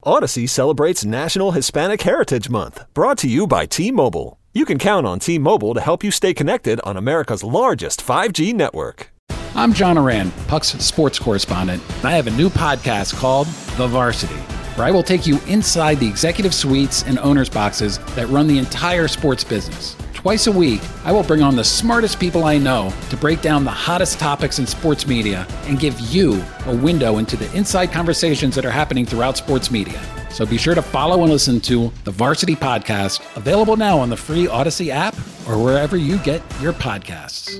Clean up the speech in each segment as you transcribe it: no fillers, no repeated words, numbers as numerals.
Odyssey celebrates National Hispanic Heritage Month, brought to you by T-Mobile. You can count on T-Mobile to help you stay connected on America's largest 5G network. I'm John Oran, Puck's sports correspondent, and I have a new podcast called The Varsity, where I will take you inside the executive suites and owners' boxes that run the entire sports business. Twice a week, I will bring on the smartest people I know to break down the hottest topics in sports media and give you a window into the inside conversations that are happening throughout sports media. So be sure to follow and listen to the Varsity Podcast, available now on the free Odyssey app or wherever you get your podcasts.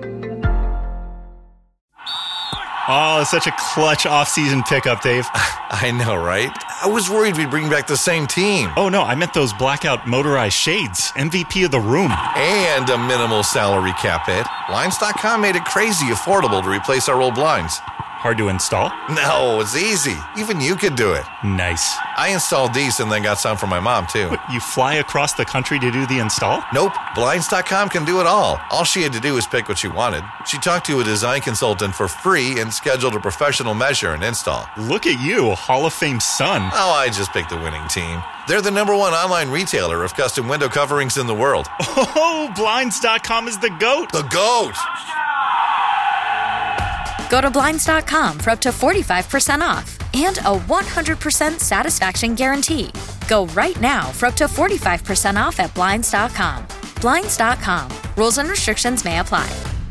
Oh, such a clutch off-season pickup, Dave. I know, right? I was worried we'd bring back the same team. Oh, no, I meant those blackout motorized shades. MVP of the room. And a minimal salary cap hit. Blinds.com made it crazy affordable to replace our old blinds. Hard to install? No, it's easy. Even you could do it. Nice. I installed these and then got some for my mom, too. What, you fly across the country to do the install? Nope. Blinds.com can do it all. All she had to do was pick what she wanted. She talked to a design consultant for free and scheduled a professional measure and install. Look at you, Hall of Fame son. Oh, I just picked the winning team. They're the #1 online retailer of custom window coverings in the world. Oh, Blinds.com is the GOAT. The GOAT! Go to Blinds.com for up to 45% off and a 100% satisfaction guarantee. Go right now for up to 45% off at Blinds.com. Blinds.com. Rules and restrictions may apply.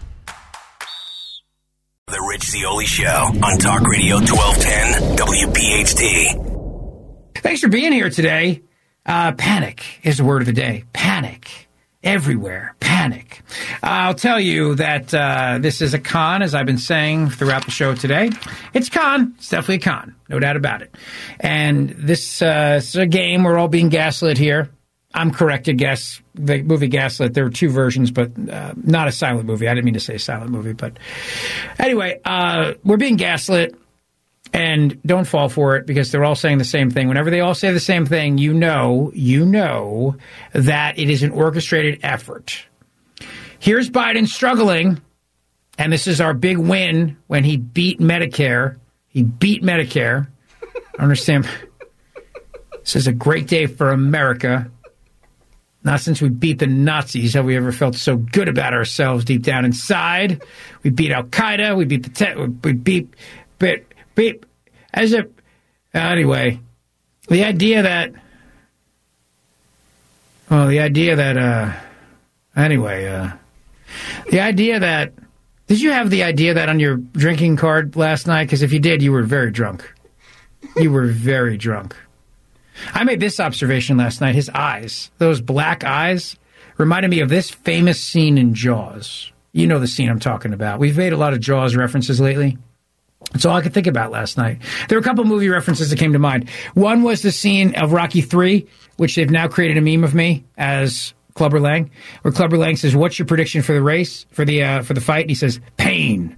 The Rich Zeoli Show on Talk Radio 1210 WPHT. Thanks for being here today. Panic is the word of the day. Panic. Everywhere. Panic. I'll tell you that this is a con, as I've been saying throughout the show today. It's a con. It's definitely a con. No doubt about it. And this is a game. We're all being gaslit here. I'm corrected, guess. The movie Gaslit, there were two versions, but not a silent movie. I didn't mean to say silent movie. But anyway, we're being gaslit. And don't fall for it, because they're all saying the same thing. Whenever they all say the same thing, you know that it is an orchestrated effort. Here's Biden struggling, and this is our big win when he beat Medicare. He beat Medicare. I understand. This is a great day for America. Not since we beat the Nazis have we ever felt so good about ourselves deep down inside. We beat Al-Qaeda. We beat anyway, the idea that did you have the idea that on your drinking card last night? Because if you did, you were very drunk. You were very drunk. I made this observation last night. His eyes, those black eyes, reminded me of this famous scene in Jaws. You know the scene I'm talking about. We've made a lot of Jaws references lately. That's all I could think about last night. There were a couple movie references that came to mind. One was the scene of Rocky III, which they've now created a meme of me as Clubber Lang, where Clubber Lang says, "What's your prediction for the race, for the fight?" And he says, "Pain."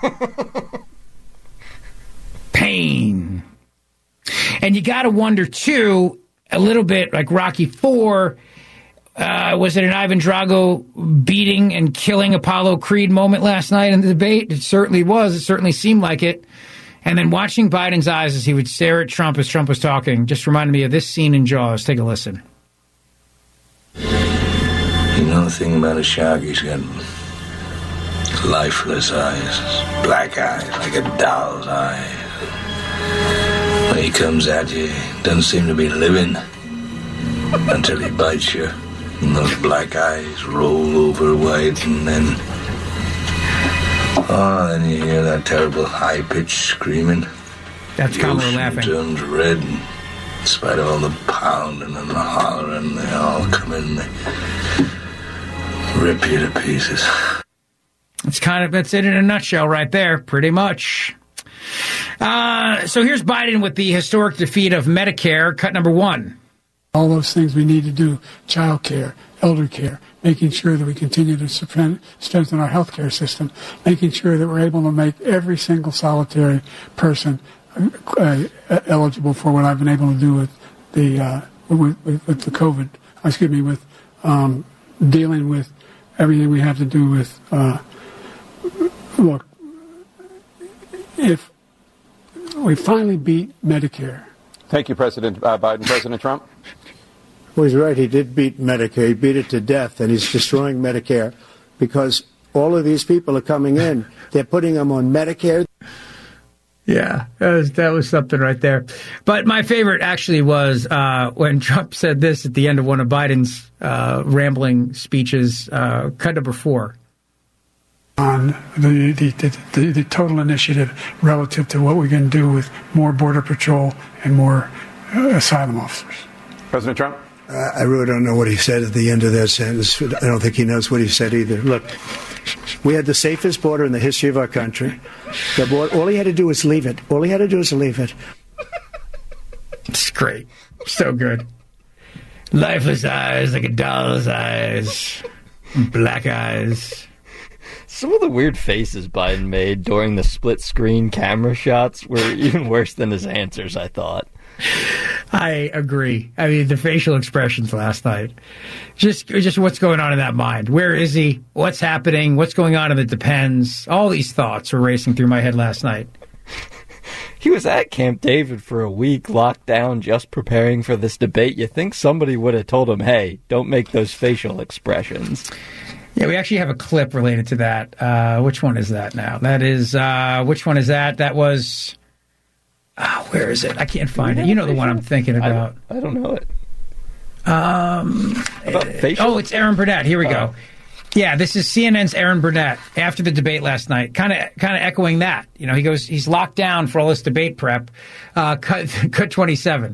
Pain. And you got to wonder, too, a little bit like Rocky IV, was it an Ivan Drago beating and killing Apollo Creed moment last night in the debate? It certainly was. It certainly seemed like it. And then watching Biden's eyes as he would stare at Trump as Trump was talking just reminded me of this scene in Jaws. Take a listen. You know the thing about a shark? He's got lifeless eyes, black eyes, like a doll's eyes. When he comes at you, he doesn't seem to be living until he bites you. And those black eyes roll over white, and then you hear that terrible high-pitched screaming. That's Kamala laughing. Turns red, and in spite of all the pounding and the hollering, they all come in, they rip you to pieces. That's it in a nutshell right there, pretty much. So here's Biden with the historic defeat of Medicare, cut number 1. All those things we need to do, child care, elder care, making sure that we continue to strengthen our health care system, making sure that we're able to make every single solitary person eligible for what I've been able to do with the COVID, with dealing with everything we have to do with, look, if we finally beat Medicare, Thank you, President Biden. President Trump? Well, he's right. He did beat Medicare. He beat it to death, and he's destroying Medicare because all of these people are coming in. They're putting them on Medicare. Yeah, that was something right there. But my favorite actually was when Trump said this at the end of one of Biden's rambling speeches, cut number 4. On the total initiative relative to what we're going to do with more Border Patrol and more asylum officers. President Trump? I really don't know what he said at the end of that sentence. I don't think he knows what he said either. Look, we had the safest border in the history of our country. The border, all he had to do was leave it. All he had to do was leave it. It's great. So good. Lifeless eyes like a doll's eyes. Black eyes. Some of the weird faces Biden made during the split-screen camera shots were even worse than his answers, I thought. I agree. I mean, the facial expressions last night. Just what's going on in that mind. Where is he? What's happening? What's going on in It Depends? All these thoughts were racing through my head last night. He was at Camp David for a week, locked down, just preparing for this debate. You think somebody would have told him, hey, don't make those facial expressions. Yeah, we actually have a clip related to that. Which one is that now? That is, which one is that? That was... where is it? I can't find it. You know the one I'm thinking about. I don't know it. About facial? Oh, it's Aaron Burnett. Here we go. Yeah, this is CNN's Aaron Burnett after the debate last night, kind of echoing that. You know, he goes, he's locked down for all this debate prep. Cut 27.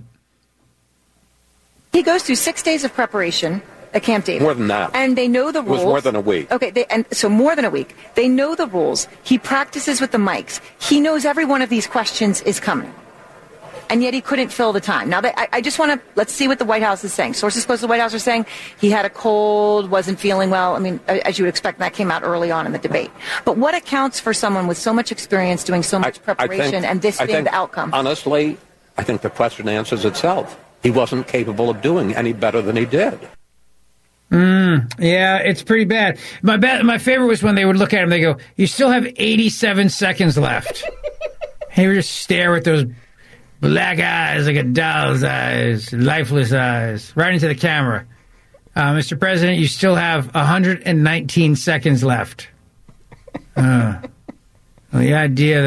He goes through 6 days of preparation at Camp David. More than that. And they know the rules. It was more than a week. Okay, so more than a week. They know the rules. He practices with the mics. He knows every one of these questions is coming. And yet he couldn't fill the time. Now, I just want to, let's see what the White House is saying. Sources close to the White House are saying he had a cold, wasn't feeling well. I mean, as you would expect, that came out early on in the debate. But what accounts for someone with so much experience doing so much preparation and this being the outcome? Honestly, I think the question answers itself. He wasn't capable of doing any better than he did. Yeah, it's pretty bad. My favorite was when they would look at him, they go, you still have 87 seconds left. He would just stare with those black eyes like a doll's eyes, lifeless eyes, right into the camera. Mr. President, you still have 119 seconds left. The idea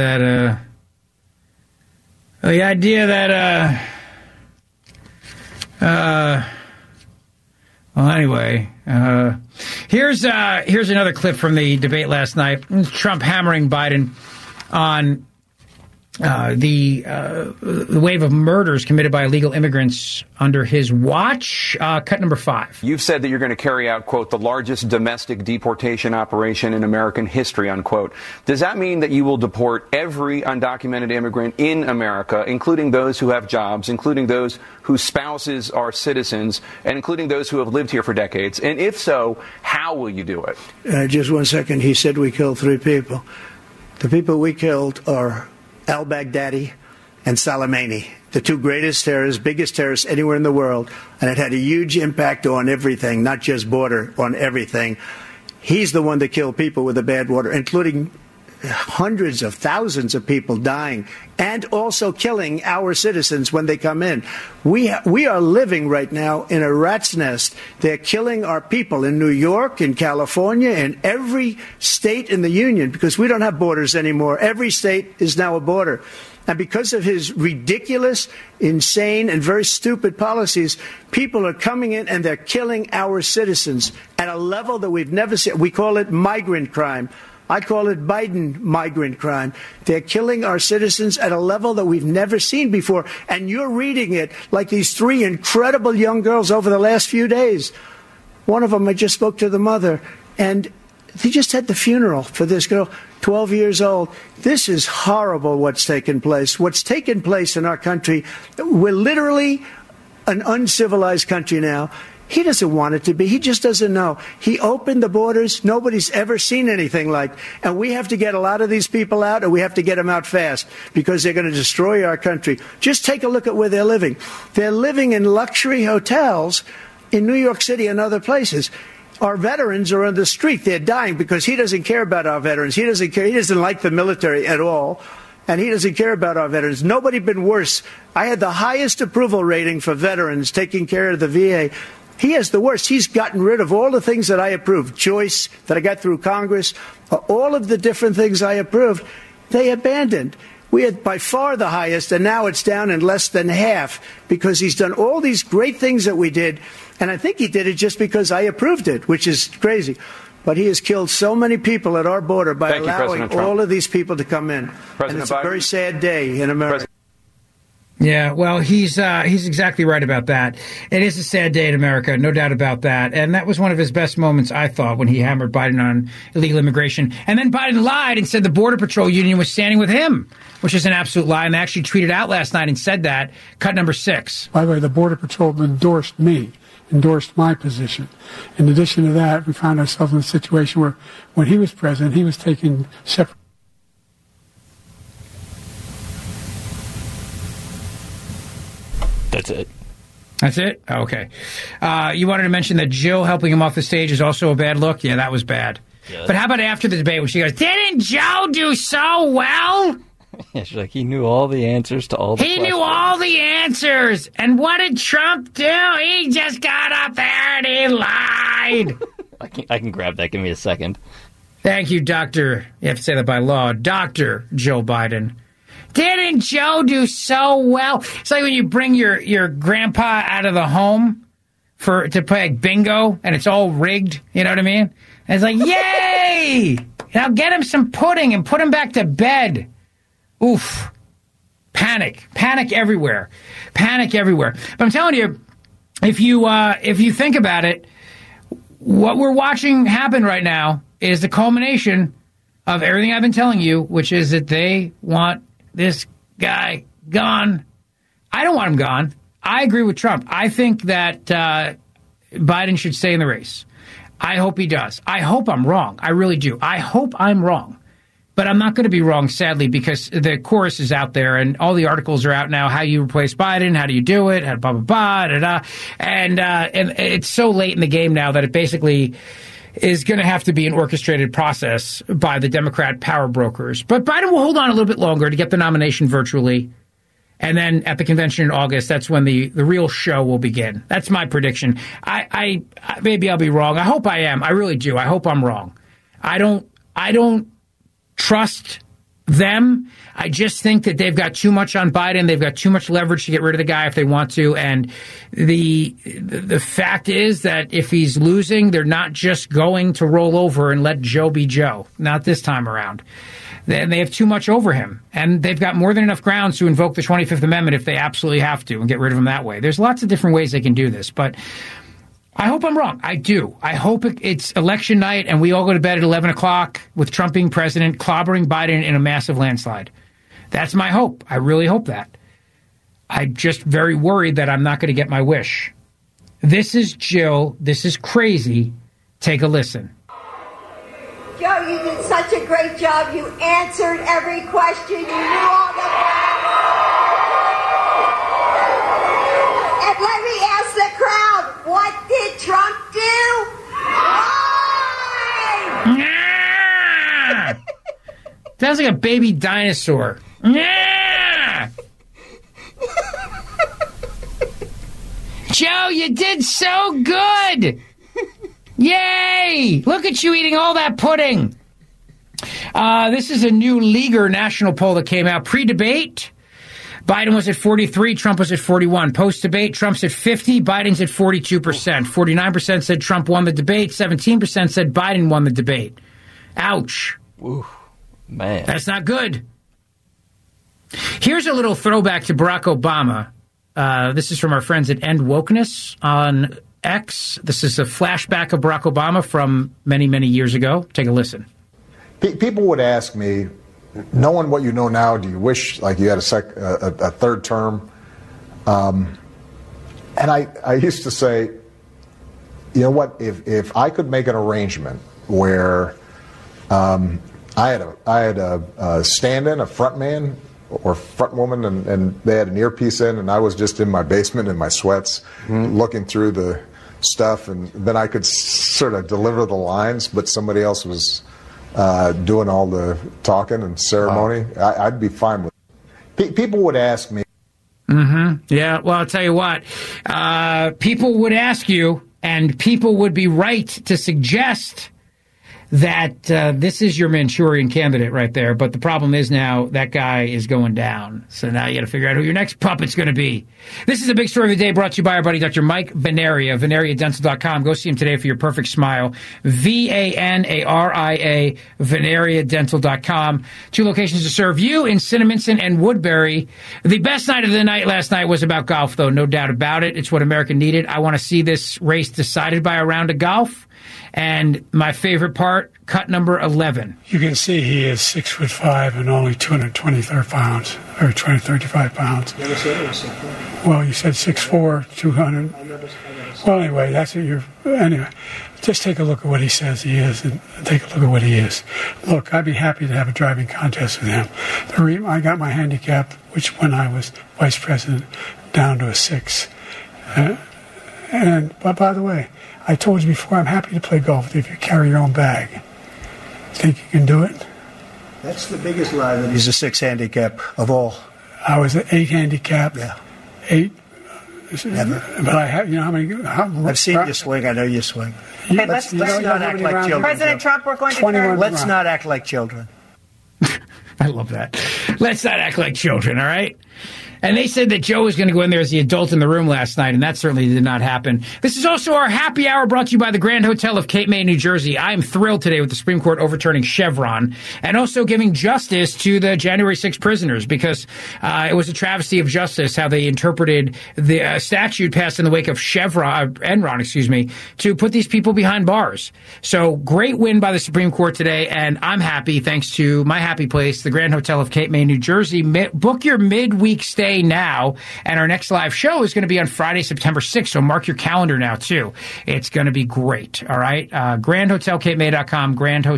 that well, anyway, here's another clip from the debate last night. Trump hammering Biden on the wave of murders committed by illegal immigrants under his watch. Cut number 5. You've said that you're going to carry out, quote, the largest domestic deportation operation in American history, unquote. Does that mean that you will deport every undocumented immigrant in America, including those who have jobs, including those whose spouses are citizens, and including those who have lived here for decades? And if so, how will you do it? Just 1 second. He said we killed 3 people. The people we killed are al-Baghdadi and Soleimani, the 2 greatest terrorists, biggest terrorists anywhere in the world. And it had a huge impact on everything, not just border, on everything. He's the one that killed people with the bad water, including hundreds of thousands of people dying and also killing our citizens when they come in. We are living right now in a rat's nest. They're killing our people in New York, in California, in every state in the union because we don't have borders anymore. Every state is now a border. And because of his ridiculous, insane, and very stupid policies, people are coming in and they're killing our citizens at a level that we've never seen. We call it migrant crime. I call it Biden migrant crime. They're killing our citizens at a level that we've never seen before. And you're reading it like these 3 incredible young girls over the last few days. One of them, I just spoke to the mother, and they just had the funeral for this girl, 12 years old. This is horrible what's taken place. What's taken place in our country, we're literally an uncivilized country now. He doesn't want it to be. He just doesn't know. He opened the borders. Nobody's ever seen anything like. And we have to get a lot of these people out, and we have to get them out fast because they're going to destroy our country. Just take a look at where they're living. They're living in luxury hotels in New York City and other places. Our veterans are on the street. They're dying because he doesn't care about our veterans. He doesn't care. He doesn't like the military at all. and he doesn't care about our veterans. Nobody been worse. I had the highest approval rating for veterans taking care of the VA. He has the worst. He's gotten rid of all the things that I approved. Choice that I got through Congress, all of the different things I approved, they abandoned. We had by far the highest, and now it's down in less than half because he's done all these great things that we did. And I think he did it just because I approved it, which is crazy. But he has killed so many people at our border by allowing all of these people to come in. And it's a very sad day in America. Yeah, well, he's exactly right about that. It is a sad day in America, no doubt about that. And that was one of his best moments, I thought, when he hammered Biden on illegal immigration. And then Biden lied and said the Border Patrol Union was standing with him, which is an absolute lie. And they actually tweeted out last night and said that. Cut number 6. By the way, the Border Patrol endorsed my position. In addition to that, we found ourselves in a situation where when he was president, he was taking separate. That's it. That's it? Okay. You wanted to mention that Jill helping him off the stage is also a bad look? Yeah, that was bad. Yeah. But how about after the debate when she goes, didn't Joe do so well? Yeah, she's like, he knew all the answers to all the questions. He knew all the answers. And what did Trump do? He just got up there and he lied. I can grab that. Give me a second. Thank you, Dr. You have to say that by law. Dr. Joe Biden. Didn't Joe do so well? It's like when you bring your grandpa out of the home to play bingo, and it's all rigged. You know what I mean? And it's like, yay! Now get him some pudding and put him back to bed. Oof. Panic everywhere. Panic everywhere. But I'm telling you, if you think about it, what we're watching happen right now is the culmination of everything I've been telling you, which is that they want this guy gone. I don't want him gone. I agree with Trump. I think that Biden should stay in the race. I hope he does. I hope I'm wrong. I really do. I hope I'm wrong. But I'm not going to be wrong, sadly, because the chorus is out there and all the articles are out now. How you replace Biden? How do you do it? How blah, blah, blah, da, da. And it's so late in the game now that it basically is going to have to be an orchestrated process by the Democrat power brokers. But Biden will hold on a little bit longer to get the nomination virtually. And then at the convention in August, that's when the real show will begin. That's my prediction. I maybe I'll be wrong. I hope I am. I really do. I hope I'm wrong. I don't trust them. I just think that they've got too much on Biden. They've got too much leverage to get rid of the guy if they want to. And the fact is that if he's losing, they're not just going to roll over and let Joe be Joe. Not this time around. They have too much over him. And they've got more than enough grounds to invoke the 25th Amendment if they absolutely have to and get rid of him that way. There's lots of different ways they can do this. But I hope I'm wrong. I do. I hope it's election night and we all go to bed at 11 o'clock with Trump being president, clobbering Biden in a massive landslide. That's my hope. I really hope that. I'm just very worried that I'm not going to get my wish. This is Jill. This is crazy. Take a listen. Joe, you did such a great job. You answered every question. You knew all the And let me ask the crowd, what did Trump do? Lie! Sounds like a baby dinosaur. Joe, you did so good. Yay! Look at you eating all that pudding. This is a new Leaguer national poll that came out pre-debate. Biden was at 43, Trump was at 41. Post-debate, Trump's at 50, Biden's at 42%. 49% said Trump won the debate, 17% said Biden won the debate. Ouch. Ooh, man. That's not good. Here's a little throwback to Barack Obama. This is from our friends at End Wokeness on X. This is a flashback of Barack Obama from many, many years ago. Take a listen. People would ask me, knowing what you know now, do you wish like you had a third term? And I used to say, you know what? If I could make an arrangement where I had a stand-in, a front man or front woman, and they had an earpiece in, and I was just in my basement in my sweats, looking through the stuff, and then I could sort of deliver the lines, but somebody else was doing all the talking and ceremony, I'd be fine with it. People would ask me. Mm-hmm. Yeah, well, I'll tell you what. People would ask you, and people would be right to suggest that this is your Manchurian candidate right there. But the problem is now that guy is going down. So now you got to figure out who your next puppet's going to be. This is a big story of the day brought to you by our buddy Dr. Mike Veneria, VeneriaDental.com. Go see him today for your perfect smile. VANARIA, VeneriaDental.com. 2 locations to serve you in Cinnaminson and Woodbury. The best night of the night last night was about golf, though, no doubt about it. It's what America needed. I want to see this race decided by a round of golf. And my favorite part, cut number 11. You can see he is 6'5" and only 223 pounds, or 235 pounds. Never said it was 6'4". Well, you said 6'4", 200. Well, anyway, that's what you're. Anyway, just take a look at what he says he is, and take a look at what he is. Look, I'd be happy to have a driving contest with him. I got my handicap, which when I was vice president, down to a 6. But by the way, I told you before, I'm happy to play golf with you if you carry your own bag. Think you can do it? That's the biggest lie that he's a 6 handicap of all. I was an 8 handicap. Yeah. 8. Never. But I have, how many? I've seen you swing. I know you swing. Okay, let's not act like children. President Trump, we're going to turn. Let's not act like children. I love that. Let's not act like children, all right? And they said that Joe was going to go in there as the adult in the room last night, and that certainly did not happen. This is also our happy hour brought to you by the Grand Hotel of Cape May, New Jersey. I am thrilled today with the Supreme Court overturning Chevron and also giving justice to the January 6 prisoners, because it was a travesty of justice how they interpreted the statute passed in the wake of Enron, to put these people behind bars. So great win by the Supreme Court today, and I'm happy thanks to my happy place, the Grand Hotel of Cape May, New Jersey. Book your midweek stay now, and our next live show is going to be on Friday, September 6th, so mark your calendar now, too. It's going to be great, all right? GrandHotelCapeMay.com,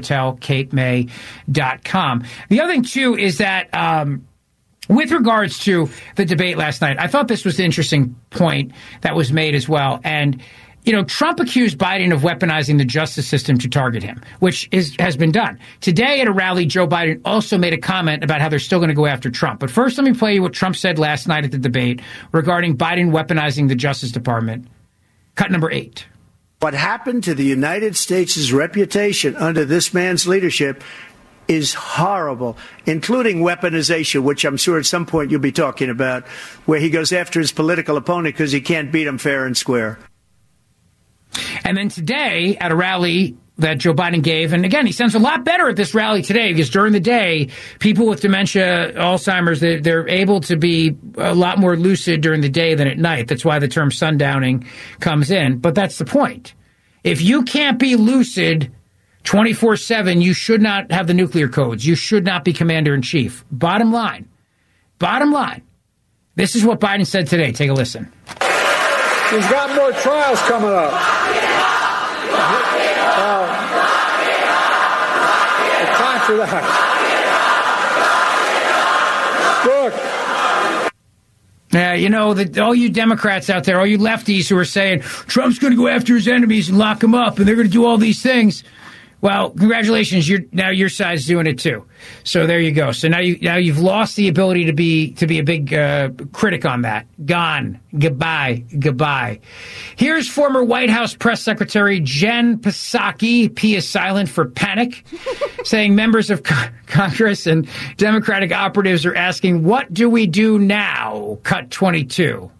GrandHotelCapeMay.com. The other thing, too, is that with regards to the debate last night, I thought this was an interesting point that was made as well, and you know, Trump accused Biden of weaponizing the justice system to target him, which has been done. Today at a rally, Joe Biden also made a comment about how they're still going to go after Trump. But first, let me play you what Trump said last night at the debate regarding Biden weaponizing the Justice Department. Cut number 8. What happened to the United States' reputation under this man's leadership is horrible, including weaponization, which I'm sure at some point you'll be talking about, where he goes after his political opponent because he can't beat him fair and square. And then today, at a rally that Joe Biden gave, and again, he sounds a lot better at this rally today because during the day, people with dementia, Alzheimer's, they're able to be a lot more lucid during the day than at night. That's why the term sundowning comes in. But that's the point. If you can't be lucid 24/7, you should not have the nuclear codes. You should not be commander-in-chief. Bottom line. This is what Biden said today. Take a listen. He's got more trials coming up. It's time for that. Look. Yeah, you know, all you Democrats out there, all you lefties who are saying Trump's going to go after his enemies and lock them up and they're going to do all these things. Well, congratulations. Now your side's doing it too. So there you go. So now you've lost the ability to be a big critic on that. Gone. Goodbye. Here's former White House Press Secretary Jen Psaki, P is silent for panic, saying members of Congress and Democratic operatives are asking, what do we do now? Cut 22.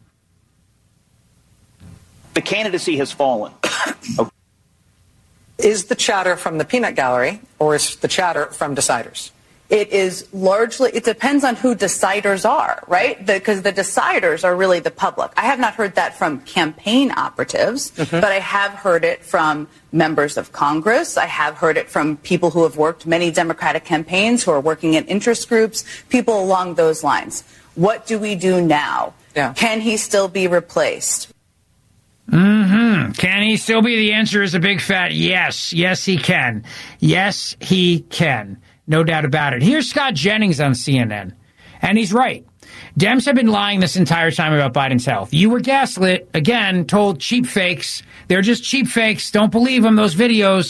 The candidacy has fallen. Okay. Is the chatter from the peanut gallery or is the chatter from deciders? It is largely, it depends on who deciders are, right? Because the deciders are really the public. I have not heard that from campaign operatives, but I have heard it from members of Congress. I have heard it from people who have worked many Democratic campaigns, who are working in interest groups, people along those lines. What do we do now? Yeah. Can he still be replaced? Can he still be? The answer is a big fat yes. Yes, he can. Yes, he can. No doubt about it. Here's Scott Jennings on CNN. And he's right. Dems have been lying this entire time about Biden's health. You were gaslit, again, told cheap fakes. They're just cheap fakes. Don't believe them, those videos.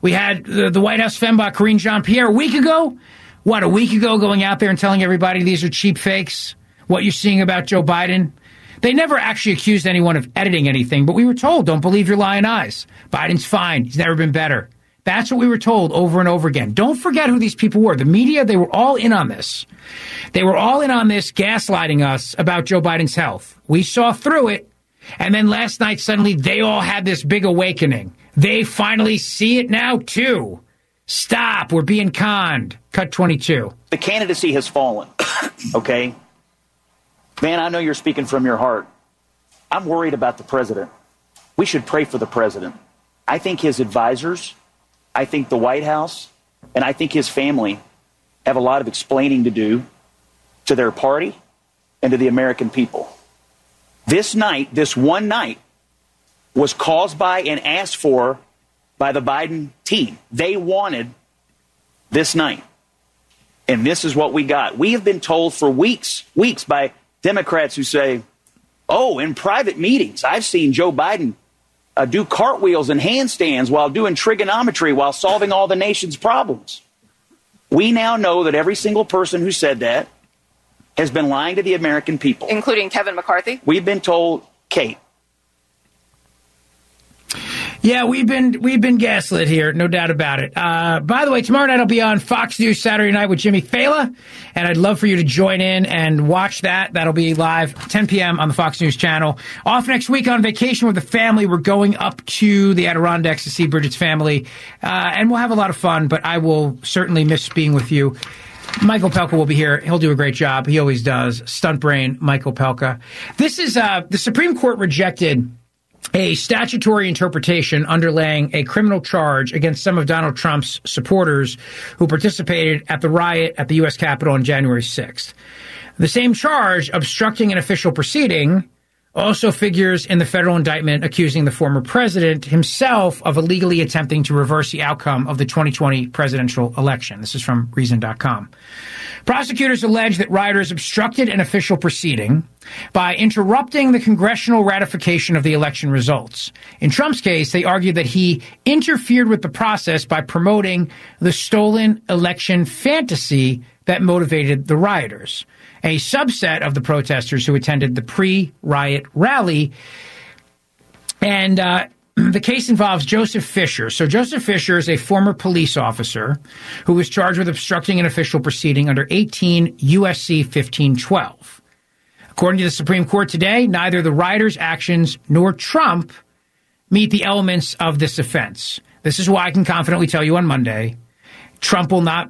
We had the White House fembot Karine Jean-Pierre a week ago, going out there and telling everybody these are cheap fakes, what you're seeing about Joe Biden. They never actually accused anyone of editing anything, but we were told, don't believe your lying eyes. Biden's fine. He's never been better. That's what we were told over and over again. Don't forget who these people were. The media, they were all in on this. They were all in on this, gaslighting us about Joe Biden's health. We saw through it. And then last night, suddenly, they all had this big awakening. They finally see it now, too. Stop. We're being conned. Cut 22. The candidacy has fallen. Okay? Man, I know you're speaking from your heart. I'm worried about the president. We should pray for the president. I think his advisors, I think the White House, and I think his family have a lot of explaining to do to their party and to the American people. This night, this one night, was caused by and asked for by the Biden team. They wanted this night. And this is what we got. We have been told for weeks by Democrats who say, oh, in private meetings, I've seen Joe Biden do cartwheels and handstands while doing trigonometry while solving all the nation's problems. We now know that every single person who said that has been lying to the American people. Including Kevin McCarthy? We've been told, Kate. Yeah, we've been gaslit here, no doubt about it. By the way, tomorrow night I'll be on Fox News Saturday Night with Jimmy Fallon, and I'd love for you to join in and watch that. That'll be live 10 p.m. on the Fox News channel. Off next week on vacation with the family. We're going up to the Adirondacks to see Bridget's family, and we'll have a lot of fun, but I will certainly miss being with you. Michael Pelka will be here. He'll do a great job. He always does. Stunt brain, Michael Pelka. This is, the Supreme Court rejected a statutory interpretation underlaying a criminal charge against some of Donald Trump's supporters who participated at the riot at the U.S. Capitol on January 6th. The same charge, obstructing an official proceeding, also figures in the federal indictment accusing the former president himself of illegally attempting to reverse the outcome of the 2020 presidential election. This is from Reason.com. Prosecutors allege that rioters obstructed an official proceeding by interrupting the congressional ratification of the election results. In Trump's case, they argued that he interfered with the process by promoting the stolen election fantasy that motivated the rioters. A subset of the protesters who attended the pre-riot rally. And the case involves Joseph Fisher. So Joseph Fisher is a former police officer who was charged with obstructing an official proceeding under 18 U.S.C. 1512. According to the Supreme Court today, neither the rioters' actions nor Trump meet the elements of this offense. This is why I can confidently tell you on Monday, Trump will not.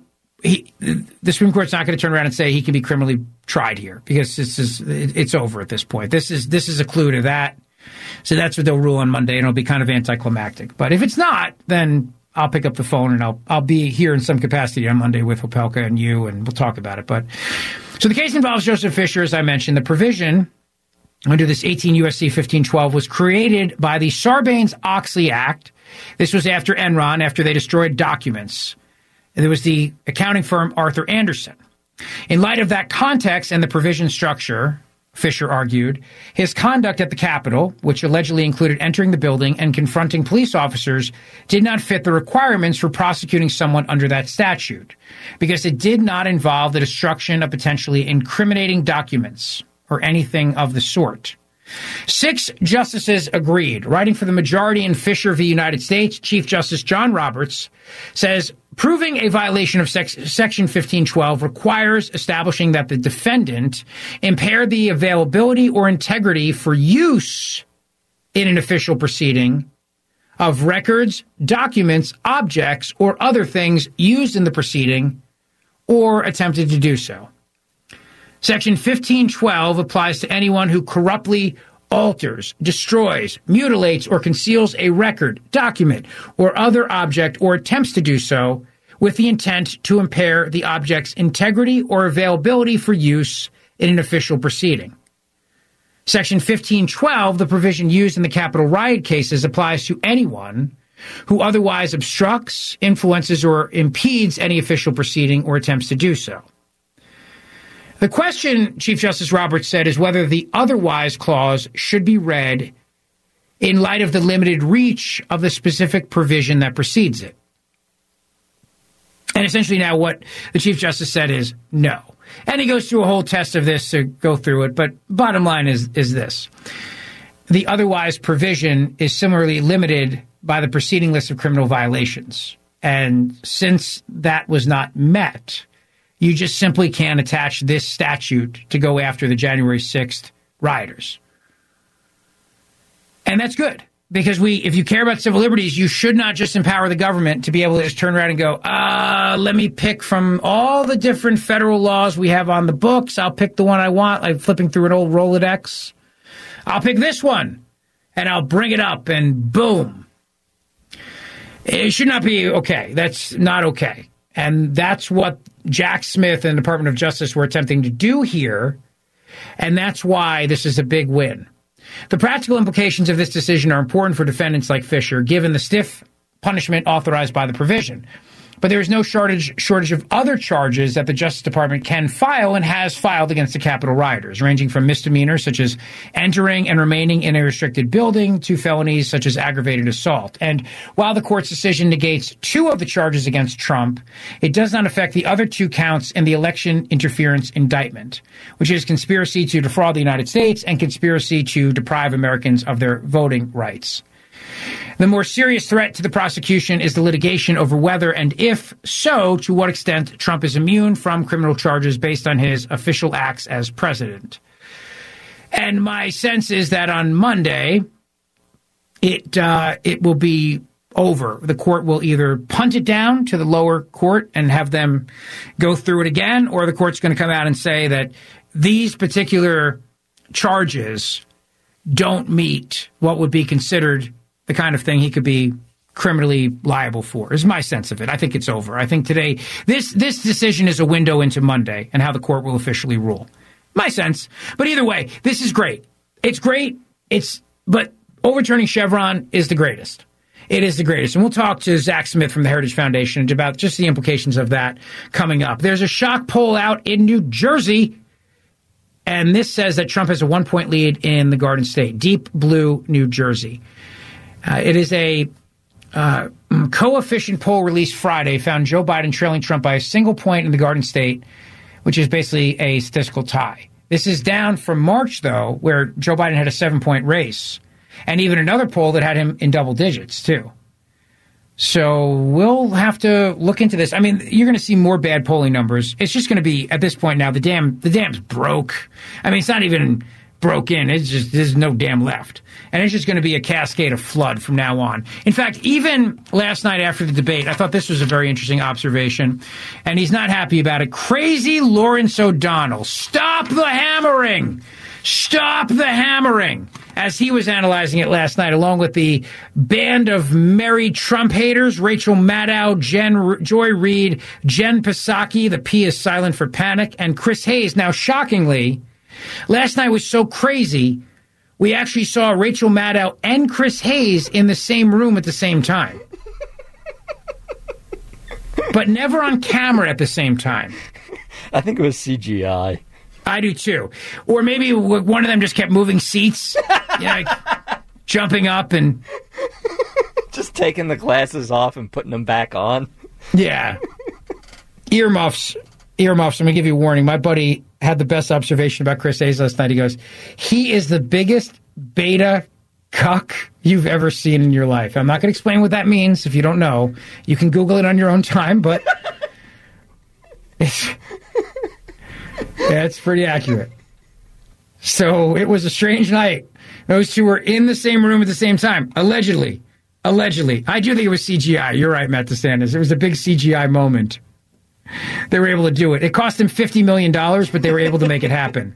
The Supreme Court's not going to turn around and say he can be criminally tried here because it's over at this point. This is a clue to that. So that's what they'll rule on Monday, and it'll be kind of anticlimactic. But if it's not, then I'll pick up the phone and I'll be here in some capacity on Monday with Opelka and you, and we'll talk about it. But so the case involves Joseph Fisher, as I mentioned. The provision under this 18 U.S.C. 1512 was created by the Sarbanes-Oxley Act. This was after Enron, after they destroyed documents. There was the accounting firm Arthur Andersen. In light of that context and the provision structure, Fisher argued, his conduct at the Capitol, which allegedly included entering the building and confronting police officers, did not fit the requirements for prosecuting someone under that statute because it did not involve the destruction of potentially incriminating documents or anything of the sort. 6 justices agreed. Writing for the majority in Fisher v. United States, Chief Justice John Roberts says, proving a violation of Section 1512 requires establishing that the defendant impaired the availability or integrity for use in an official proceeding of records, documents, objects, or other things used in the proceeding or attempted to do so. Section 1512 applies to anyone who corruptly alters, destroys, mutilates, or conceals a record, document, or other object, or attempts to do so with the intent to impair the object's integrity or availability for use in an official proceeding. Section 1512, the provision used in the Capitol riot cases, applies to anyone who otherwise obstructs, influences, or impedes any official proceeding or attempts to do so. The question, Chief Justice Roberts said, is whether the otherwise clause should be read in light of the limited reach of the specific provision that precedes it. And essentially now what the Chief Justice said is no. And he goes through a whole test of this to go through it. But bottom line is this. The otherwise provision is similarly limited by the preceding list of criminal violations. And since that was not met, you just simply can't attach this statute to go after the January 6th rioters. And that's good. Because if you care about civil liberties, you should not just empower the government to be able to just turn around and go, let me pick from all the different federal laws we have on the books. I'll pick the one I want, like flipping through an old Rolodex. I'll pick this one, and I'll bring it up, and boom. It should not be okay. That's not okay. And that's what Jack Smith and the Department of Justice were attempting to do here, and that's why this is a big win. The practical implications of this decision are important for defendants like Fisher, given the stiff punishment authorized by the provision. But there is no shortage of other charges that the Justice Department can file and has filed against the Capitol rioters, ranging from misdemeanors such as entering and remaining in a restricted building to felonies such as aggravated assault. And while the court's decision negates 2 of the charges against Trump, it does not affect the other 2 counts in the election interference indictment, which is conspiracy to defraud the United States and conspiracy to deprive Americans of their voting rights. The more serious threat to the prosecution is the litigation over whether and if so, to what extent Trump is immune from criminal charges based on his official acts as president. And my sense is that on Monday, it will be over. The court will either punt it down to the lower court and have them go through it again, or the court's going to come out and say that these particular charges don't meet what would be considered the kind of thing he could be criminally liable for, is my sense of it. I think it's over. I think today, this decision is a window into Monday and how the court will officially rule. My sense. But either way, this is great. It's great. But overturning Chevron is the greatest. It is the greatest. And we'll talk to Zach Smith from the Heritage Foundation about just the implications of that coming up. There's a shock poll out in New Jersey, and this says that Trump has a 1-point lead in the Garden State, deep blue New Jersey. It is a coefficient poll released Friday found Joe Biden trailing Trump by a single point in the Garden State, which is basically a statistical tie. This is down from March, though, where Joe Biden had a 7-point race, and even another poll that had him in double digits, too. So we'll have to look into this. I mean, you're going to see more bad polling numbers. It's just going to be, at this point now, the dam's broke. I mean, it's not even broke in. It's just, there's no dam left. And it's just going to be a cascade of flood from now on. In fact, even last night after the debate, I thought this was a very interesting observation, and he's not happy about it. Crazy Lawrence O'Donnell. Stop the hammering! Stop the hammering! As he was analyzing it last night, along with the band of merry Trump haters, Rachel Maddow, Joy Reid, Jen Psaki, the P is silent for panic, and Chris Hayes. Now, shockingly, last night was so crazy, we actually saw Rachel Maddow and Chris Hayes in the same room at the same time. But never on camera at the same time. I think it was CGI. I do, too. Or maybe one of them just kept moving seats, like jumping up and... just taking the glasses off and putting them back on. Yeah. Earmuffs. I'm going to give you a warning. My buddy had the best observation about Chris Hayes last night. He goes, he is the biggest beta cuck you've ever seen in your life. I'm not going to explain what that means if you don't know. You can Google it on your own time, but it's pretty accurate. So it was a strange night. Those two were in the same room at the same time, allegedly. I do think it was CGI. You're right, Matt DeSantis. It was a big CGI moment. They were able to do it. It cost them $50 million, but they were able to make it happen.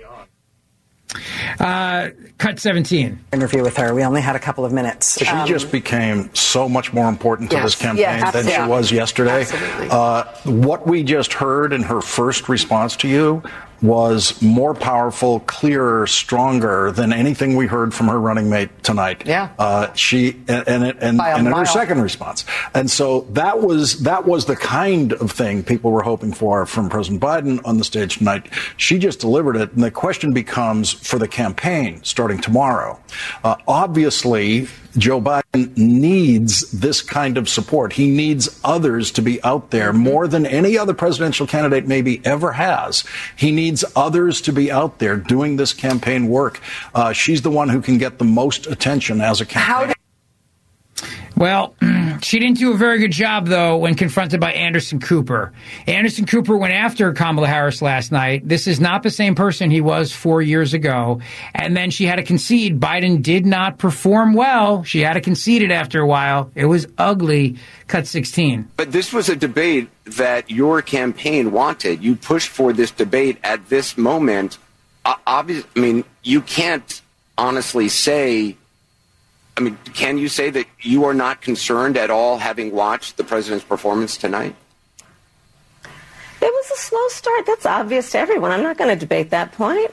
Cut 17. Interview with her. We only had a couple of minutes. She just became so much more important to this campaign than she was yesterday. What we just heard in her first response to you was more powerful, clearer, stronger than anything we heard from her running mate tonight. She and in her second response. And so that was the kind of thing people were hoping for from President Biden on the stage tonight. She just delivered it. And the question becomes for the campaign starting tomorrow. Obviously, Joe Biden needs this kind of support. He needs others to be out there more than any other presidential candidate maybe ever has. He needs others to be out there doing this campaign work. She's the one who can get the most attention as a campaign. Well, she didn't do a very good job, though, when confronted by Anderson Cooper. Anderson Cooper went after Kamala Harris last night. This is not the same person he was 4 years ago. And then she had to concede Biden did not perform well. She had to concede it after a while. It was ugly. Cut 16. But this was a debate that your campaign wanted. You pushed for this debate at this moment. Obviously, I mean, you can't honestly say... I mean, can you say that you are not concerned at all having watched the president's performance tonight? It was a slow start. That's obvious to everyone. I'm not going to debate that point.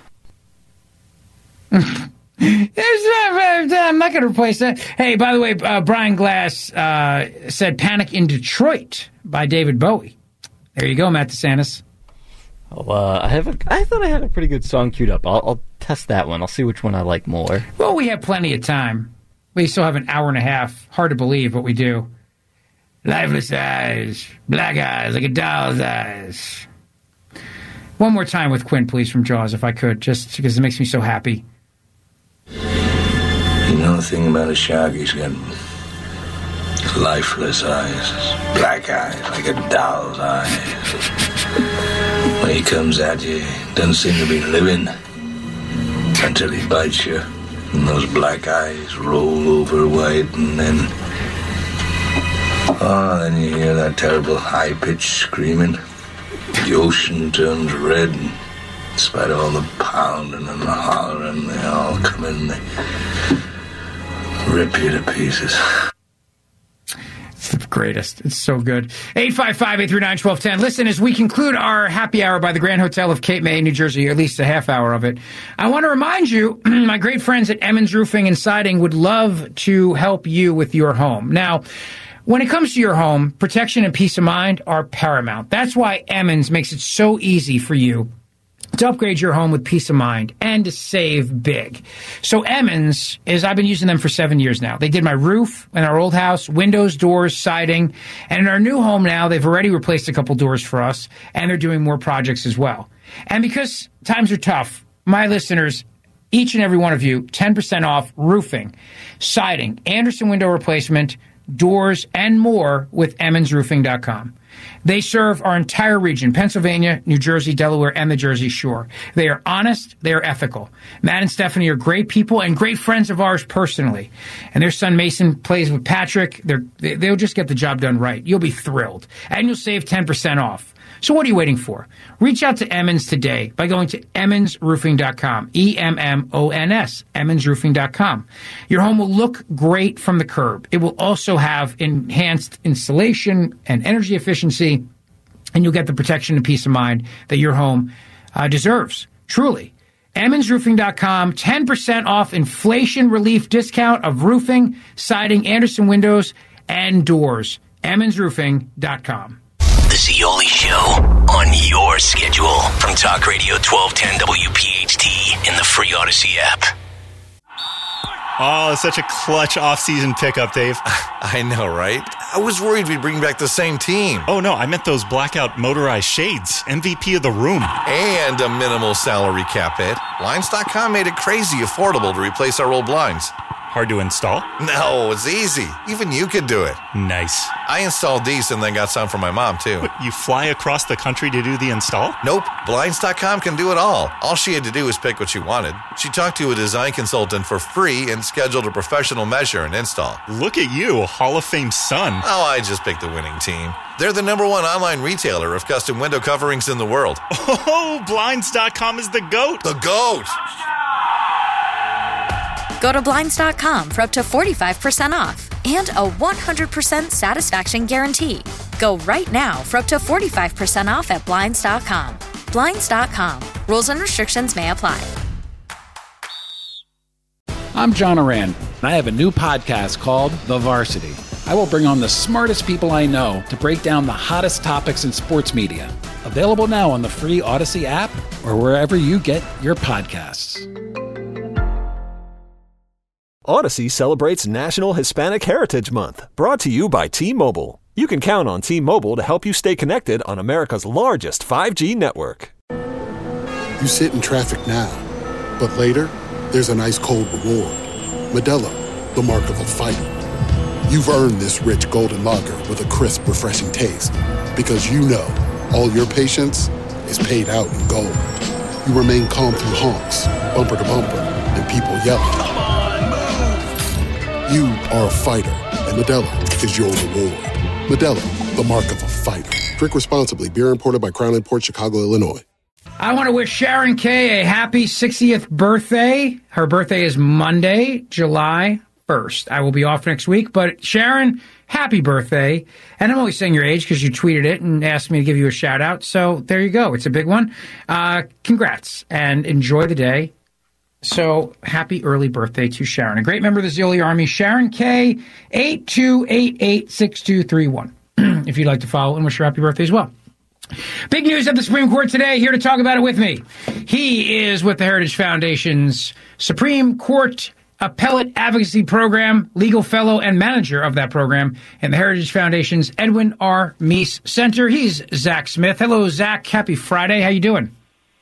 I'm not going to replace that. Hey, by the way, Brian Glass said Panic in Detroit by David Bowie. There you go, Matt DeSantis. Oh, I thought I had a pretty good song queued up. I'll test that one. I'll see which one I like more. Well, we have plenty of time. We still have an hour and a half. Hard to believe, but we do. Lifeless eyes, black eyes, like a doll's eyes. One more time with Quinn, please, from Jaws, if I could, just because it makes me so happy. You know the thing about a shark, he's got lifeless eyes, black eyes, like a doll's eyes. When he comes at you, he doesn't seem to be living until he bites you. And those black eyes roll over white, and then you hear that terrible high-pitched screaming. The ocean turns red, and in spite of all the pounding and the hollering, they all come in and they rip you to pieces. It's the greatest. It's so good. 855-839-1210. Listen, as we conclude our happy hour by the Grand Hotel of Cape May, New Jersey, or at least a half hour of it, I want to remind you, my great friends at Emmons Roofing and Siding would love to help you with your home. Now, when it comes to your home, protection and peace of mind are paramount. That's why Emmons makes it so easy for you to upgrade your home with peace of mind and to save big. So Emmons I've been using them for 7 years now. They did my roof in our old house, windows, doors, siding, and in our new home now, they've already replaced a couple doors for us, and they're doing more projects as well. And because times are tough, my listeners, each and every one of you, 10% off roofing, siding, Anderson window replacement, doors, and more with EmmonsRoofing.com. They serve our entire region, Pennsylvania, New Jersey, Delaware, and the Jersey Shore. They are honest. They are ethical. Matt and Stephanie are great people and great friends of ours personally. And their son Mason plays with Patrick. They'll just get the job done right. You'll be thrilled. And you'll save 10% off. So what are you waiting for? Reach out to Emmons today by going to EmmonsRoofing.com. EMMONS, EmmonsRoofing.com. Your home will look great from the curb. It will also have enhanced insulation and energy efficiency, and you'll get the protection and peace of mind that your home deserves. Truly. EmmonsRoofing.com, 10% off inflation relief discount of roofing, siding, Anderson windows, and doors. EmmonsRoofing.com. The Zeoli Show on your schedule from Talk Radio 1210 WPHT in the free Odyssey app. Oh, such a clutch off-season pickup, Dave. I know, right? I was worried we'd bring back the same team. Oh, no, I meant those blackout motorized shades. MVP of the room. And a minimal salary cap hit. Blinds.com made it crazy affordable to replace our old blinds. Hard to install? No, it's easy. Even you could do it. Nice. I installed these and then got some for my mom, too. But you fly across the country to do the install? Nope. Blinds.com can do it all. All she had to do was pick what she wanted. She talked to a design consultant for free and scheduled a professional measure and install. Look at you, Hall of Fame son. Oh, I just picked the winning team. They're the #1 online retailer of custom window coverings in the world. Oh, Blinds.com is the GOAT. The GOAT! Go to Blinds.com for up to 45% off and a 100% satisfaction guarantee. Go right now for up to 45% off at Blinds.com. Blinds.com. Rules and restrictions may apply. I'm John Oran, and I have a new podcast called The Varsity. I will bring on the smartest people I know to break down the hottest topics in sports media. Available now on the free Odyssey app or wherever you get your podcasts. Odyssey celebrates National Hispanic Heritage Month, brought to you by T-Mobile. You can count on T-Mobile to help you stay connected on America's largest 5G network. You sit in traffic now, but later, there's an ice-cold reward. Modelo, the mark of a fighter. You've earned this rich golden lager with a crisp, refreshing taste. Because you know, all your patience is paid out in gold. You remain calm through honks, bumper to bumper, and people yelling. You are a fighter, and Modelo is your reward. Modelo, the mark of a fighter. Drink responsibly. Beer imported by Crown Imports, Chicago, Illinois. I want to wish Sharon Kay a happy 60th birthday. Her birthday is Monday, July 1st. I will be off next week, but Sharon, happy birthday. And I'm only saying your age because you tweeted it and asked me to give you a shout out. So there you go. It's a big one. Congrats and enjoy the day. So happy early birthday to Sharon. A great member of the Zilli Army, Sharon K, 82886231. If you'd like to follow and wish her happy birthday as well. Big news at the Supreme Court today. Here to talk about it with me. He is with the Heritage Foundation's Supreme Court Appellate Advocacy Program, legal fellow and manager of that program, and the Heritage Foundation's Edwin R. Meese Center. He's Zach Smith. Hello, Zach. Happy Friday. How you doing?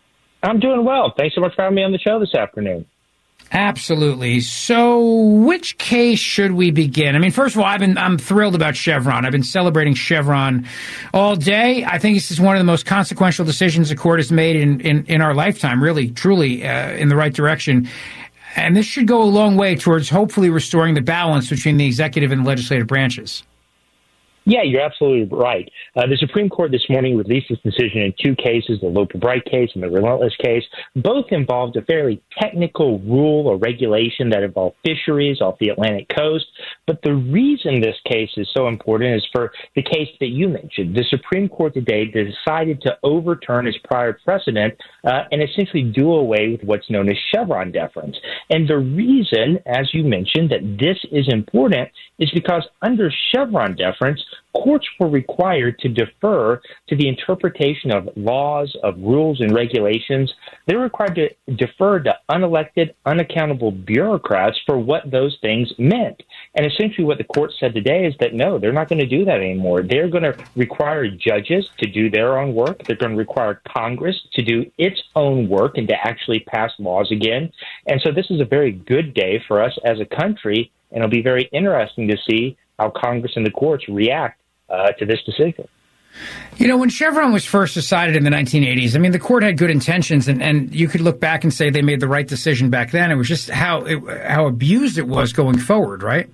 I'm doing well. Thanks so much for having me on the show this afternoon. Absolutely. So which case should we begin? I mean, first of all, I'm thrilled about Chevron. I've been celebrating Chevron all day. I think this is one of the most consequential decisions the court has made in our lifetime, really, truly in the right direction. And this should go a long way towards hopefully restoring the balance between the executive and the legislative branches. Yeah, you're absolutely right. The Supreme Court this morning released its decision in two cases, the Loper Bright case and the Relentless case. Both involved a fairly technical rule or regulation that involved fisheries off the Atlantic coast. But the reason this case is so important is for the case that you mentioned. The Supreme Court today decided to overturn its prior precedent and essentially do away with what's known as Chevron deference. And the reason, as you mentioned, that this is important is because under Chevron deference, courts were required to defer to the interpretation of laws, of rules and regulations. They're required to defer to unelected, unaccountable bureaucrats for what those things meant. And essentially what the court said today is that, no, they're not going to do that anymore. They're going to require judges to do their own work. They're going to require Congress to do its own work and to actually pass laws again. And so this is a very good day for us as a country, and it'll be very interesting to see how Congress and the courts react to this decision. You know, when Chevron was first decided in the 1980s, I mean, the court had good intentions, and you could look back and say they made the right decision back then. It was just how abused it was going forward, right?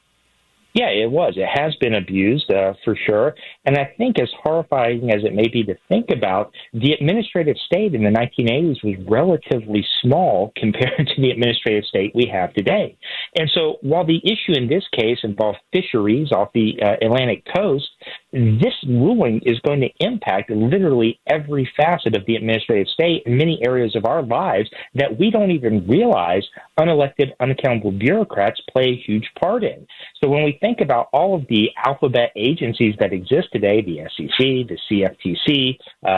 Yeah, it was. It has been abused for sure. And I think as horrifying as it may be to think about, the administrative state in the 1980s was relatively small compared to the administrative state we have today. And so while the issue in this case involved fisheries off the Atlantic coast, this ruling is going to impact literally every facet of the administrative state in many areas of our lives that we don't even realize unelected, unaccountable bureaucrats play a huge part in. So when we think about all of the alphabet agencies that exist today, the SEC, the CFTC,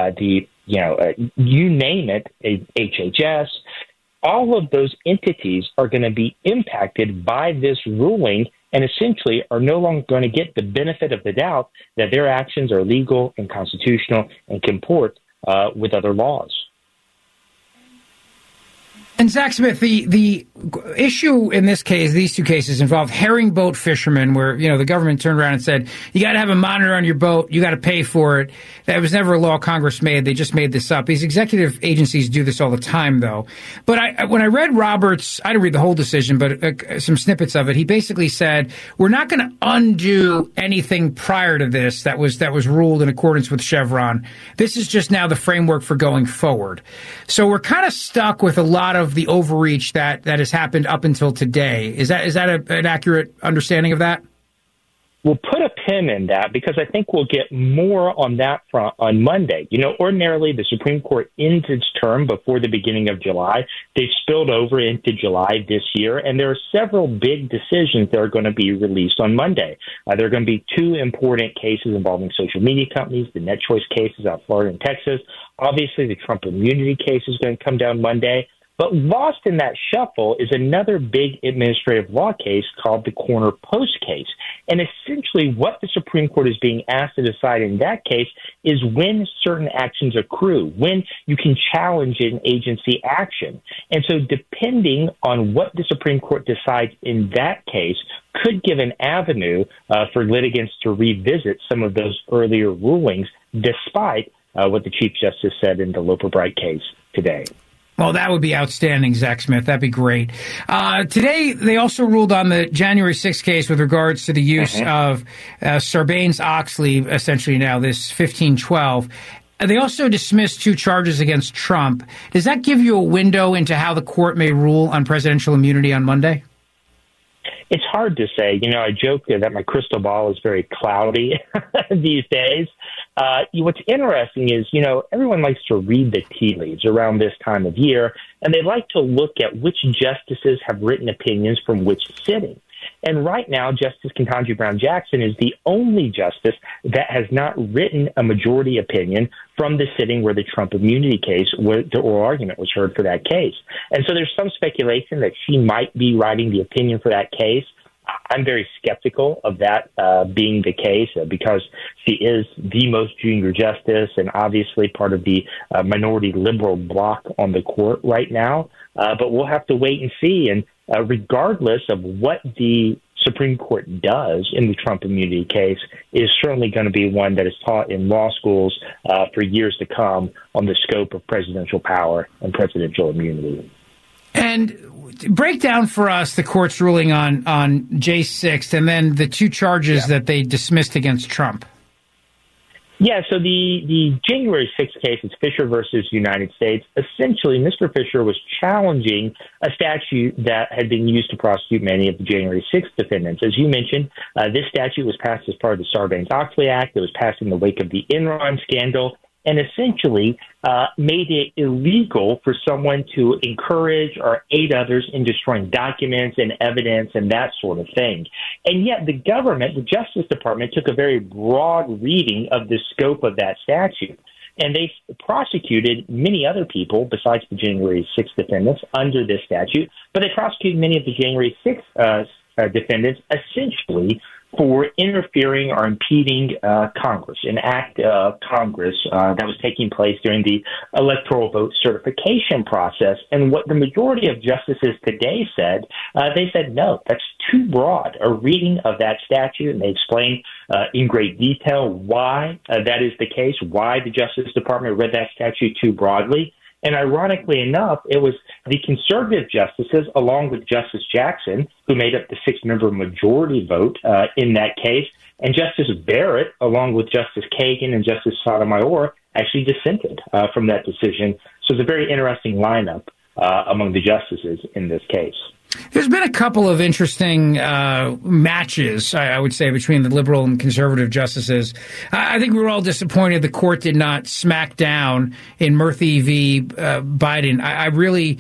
you name it, HHS, all of those entities are going to be impacted by this ruling and essentially are no longer going to get the benefit of the doubt that their actions are legal and constitutional and comport with other laws. And Zach Smith, the issue in this case, these two cases involve herring boat fishermen where, you know, the government turned around and said, you got to have a monitor on your boat. You got to pay for it. That was never a law Congress made. They just made this up. These executive agencies do this all the time, though. But when I read Roberts, I didn't read the whole decision, but some snippets of it, he basically said, we're not going to undo anything prior to this that was ruled in accordance with Chevron. This is just now the framework for going forward. So we're kind of stuck with a lot of the overreach that has happened up until today. Is that an accurate understanding of that? We'll put a pin in that because I think we'll get more on that front on Monday. You know, ordinarily the Supreme Court ends its term before the beginning of July. They've spilled over into July this year, and there are several big decisions that are going to be released on Monday. There are going to be two important cases involving social media companies, the net choice cases out of Florida and Texas. Obviously, the Trump immunity case is going to come down Monday. But lost in that shuffle is another big administrative law case called the Corner Post case. And essentially what the Supreme Court is being asked to decide in that case is when certain actions accrue, when you can challenge an agency action. And so depending on what the Supreme Court decides in that case could give an avenue for litigants to revisit some of those earlier rulings, despite what the Chief Justice said in the Loper Bright case today. Well, that would be outstanding, Zach Smith. That'd be great. Today, they also ruled on the January 6th case with regards to the use of Sarbanes-Oxley, essentially now, this 1512. They also dismissed 2 charges against Trump. Does that give you a window into how the court may rule on presidential immunity on Monday? It's hard to say. I joke that my crystal ball is very cloudy these days. What's interesting is, everyone likes to read the tea leaves around this time of year, and they like to look at which justices have written opinions from which sitting. And right now, Justice Ketanji Brown Jackson is the only justice that has not written a majority opinion from the sitting where the Trump immunity case, where the oral argument was heard for that case. And so there's some speculation that she might be writing the opinion for that case. I'm very skeptical of that being the case because she is the most junior justice and obviously part of the minority liberal bloc on the court right now. But we'll have to wait and see. And regardless of what the Supreme Court does in the Trump immunity case, is certainly going to be one that is taught in law schools for years to come on the scope of presidential power and presidential immunity. And break down for us the court's ruling on J6 and then the 2 charges that they dismissed against Trump. Yeah, so the January 6th case is Fisher versus United States. Essentially, Mr. Fisher was challenging a statute that had been used to prosecute many of the January 6th defendants. As you mentioned, this statute was passed as part of the Sarbanes-Oxley Act. It was passed in the wake of the Enron scandal, and essentially made it illegal for someone to encourage or aid others in destroying documents and evidence and that sort of thing. And yet the government, the Justice Department, took a very broad reading of the scope of that statute. And they prosecuted many other people besides the January 6th defendants under this statute, but they prosecuted many of the January 6th defendants essentially for interfering or impeding Congress, an act of Congress that was taking place during the electoral vote certification process. And what the majority of justices today said, they said, no, that's too broad a reading of that statute. And they explained in great detail why that is the case, why the Justice Department read that statute too broadly. And ironically enough, it was the conservative justices, along with Justice Jackson, who made up the 6-member majority vote in that case, and Justice Barrett, along with Justice Kagan and Justice Sotomayor, actually dissented from that decision. So it's a very interesting lineup among the justices in this case. There's been a couple of interesting matches, I would say, between the liberal and conservative justices. I think we were all disappointed the court did not smack down in Murthy v. Biden. I really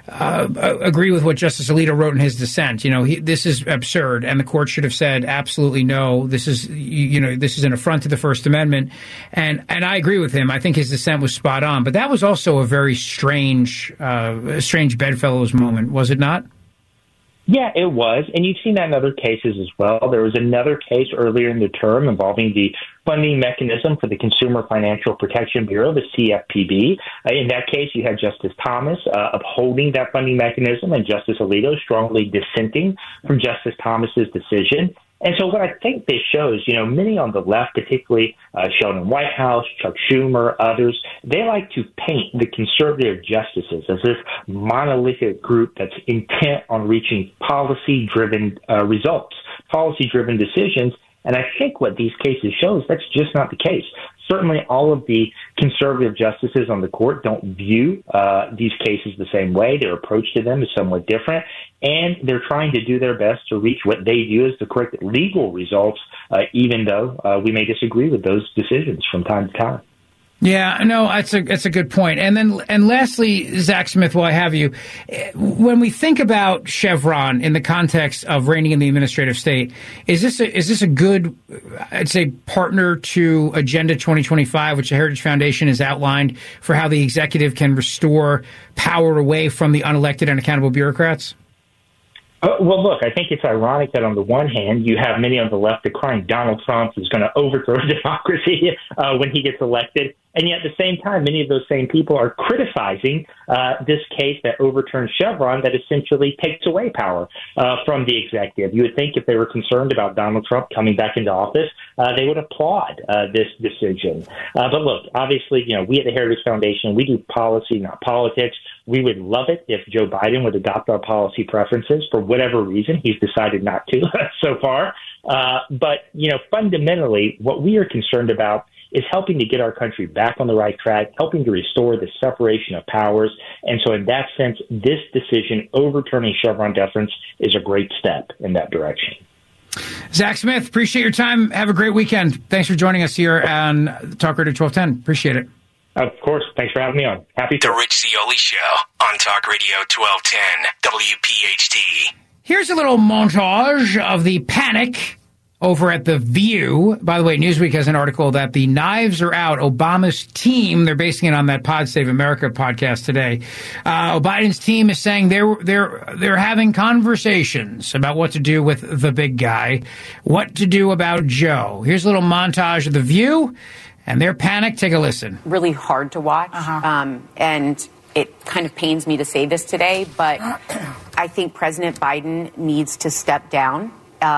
agree with what Justice Alito wrote in his dissent. This is absurd, and the court should have said absolutely no. This is, this is an affront to the First Amendment, and I agree with him. I think his dissent was spot on, but that was also a very strange bedfellows moment, was it not? Yeah, it was. And you've seen that in other cases as well. There was another case earlier in the term involving the funding mechanism for the Consumer Financial Protection Bureau, the CFPB. In that case, you had Justice Thomas upholding that funding mechanism and Justice Alito strongly dissenting from Justice Thomas's decision. And so what I think this shows, many on the left, particularly Sheldon Whitehouse, Chuck Schumer, others, they like to paint the conservative justices as this monolithic group that's intent on reaching policy-driven results, policy-driven decisions. And I think what these cases show is that's just not the case. Certainly all of the conservative justices on the court don't view these cases the same way. Their approach to them is somewhat different, and they're trying to do their best to reach what they view as the correct legal results, even though we may disagree with those decisions from time to time. Yeah, no, it's a good point. And lastly, Zach Smith, while I have you, when we think about Chevron in the context of reigning in the administrative state, is this a good, I'd say, partner to Agenda 2025, which the Heritage Foundation has outlined for how the executive can restore power away from the unelected and accountable bureaucrats? Well, look, I think it's ironic that on the one hand, you have many on the left decrying Donald Trump is going to overthrow democracy when he gets elected. And yet at the same time, many of those same people are criticizing this case that overturns Chevron that essentially takes away power from the executive. You would think if they were concerned about Donald Trump coming back into office, they would applaud this decision. But look, obviously, we at the Heritage Foundation, we do policy, not politics. We would love it if Joe Biden would adopt our policy preferences. For whatever reason, he's decided not to so far. But fundamentally, what we are concerned about is helping to get our country back on the right track, helping to restore the separation of powers. And so in that sense, this decision overturning Chevron deference is a great step in that direction. Zach Smith, appreciate your time. Have a great weekend. Thanks for joining us here on Talk Radio 1210. Appreciate it. Of course. Thanks for having me on. Happy The Rich Zeoli Show on Talk Radio 1210 WPHT. Here's a little montage of the panic over at The View. By the way, Newsweek has an article that the knives are out. Obama's team, they're basing it on that Pod Save America podcast today. Biden's team is saying they're having conversations about what to do with the big guy, what to do about Joe. Here's a little montage of The View and their panic. Take a listen. Really hard to watch. And it kind of pains me to say this today, but I think President Biden needs to step down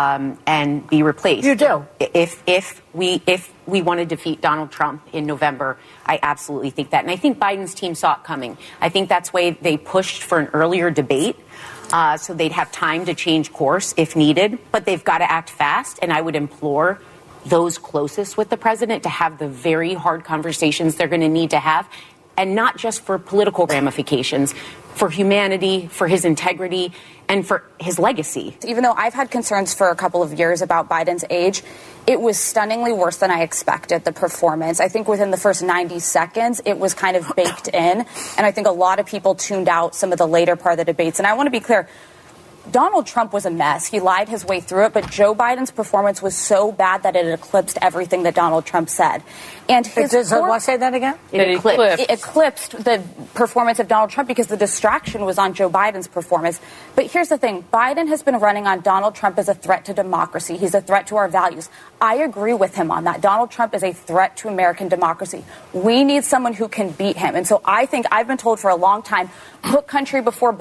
and be replaced. You do. If we want to defeat Donald Trump in November, I absolutely think that. And I think Biden's team saw it coming. I think that's why they pushed for an earlier debate, so they'd have time to change course if needed. But they've got to act fast, and I would implore those closest with the president to have the very hard conversations they're going to need to have, and not just for political ramifications, for humanity, for his integrity, and for his legacy. Even though I've had concerns for a couple of years about Biden's age, it was stunningly worse than I expected, the performance. I think within the first 90 seconds, it was kind of baked in, and I think a lot of people tuned out some of the later part of the debates. And I want to be clear, Donald Trump was a mess. He lied his way through it, but Joe Biden's performance was so bad that it eclipsed everything that Donald Trump said. And his want to say that again? It eclipsed the performance of Donald Trump because the distraction was on Joe Biden's performance. But here's the thing. Biden has been running on Donald Trump as a threat to democracy. He's a threat to our values. I agree with him on that. Donald Trump is a threat to American democracy. We need someone who can beat him. And so I think I've been told for a long time, put country before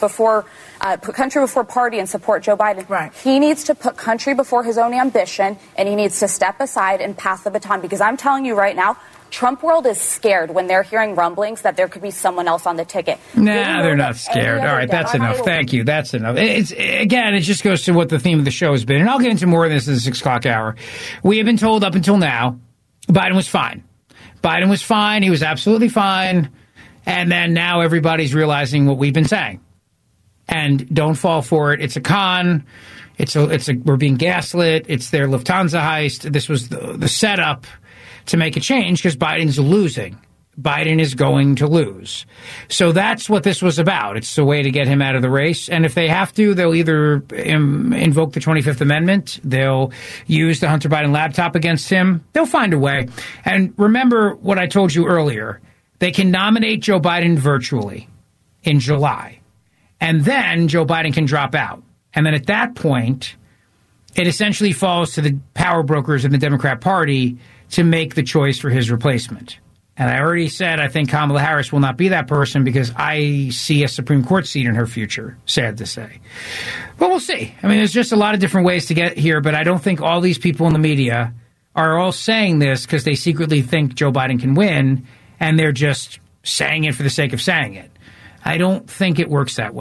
party and support Joe Biden. Right. He needs to put country before his own ambition, and he needs to step aside and pass the baton. Because I'm telling you right now, Trump world is scared when they're hearing rumblings that there could be someone else on the ticket. Nah, they're not scared. All right, that's enough. Thank you. That's enough. It just goes to what the theme of the show has been. And I'll get into more of this in the 6 o'clock hour. We have been told up until now, Biden was fine. Biden was fine. He was absolutely fine. And then now everybody's realizing what we've been saying. And don't fall for it. It's a con. We're being gaslit. It's their Lufthansa heist. This was the setup to make a change because Biden's losing. Biden is going to lose. So that's what this was about. It's a way to get him out of the race. And if they have to, they'll either invoke the 25th Amendment. They'll use the Hunter Biden laptop against him. They'll find a way. And remember what I told you earlier. They can nominate Joe Biden virtually in July. And then Joe Biden can drop out. And then at that point, it essentially falls to the power brokers in the Democrat Party to make the choice for his replacement. And I already said I think Kamala Harris will not be that person because I see a Supreme Court seat in her future, sad to say. But we'll see. I mean, there's just a lot of different ways to get here, but I don't think all these people in the media are all saying this because they secretly think Joe Biden can win, and they're just saying it for the sake of saying it. I don't think it works that way.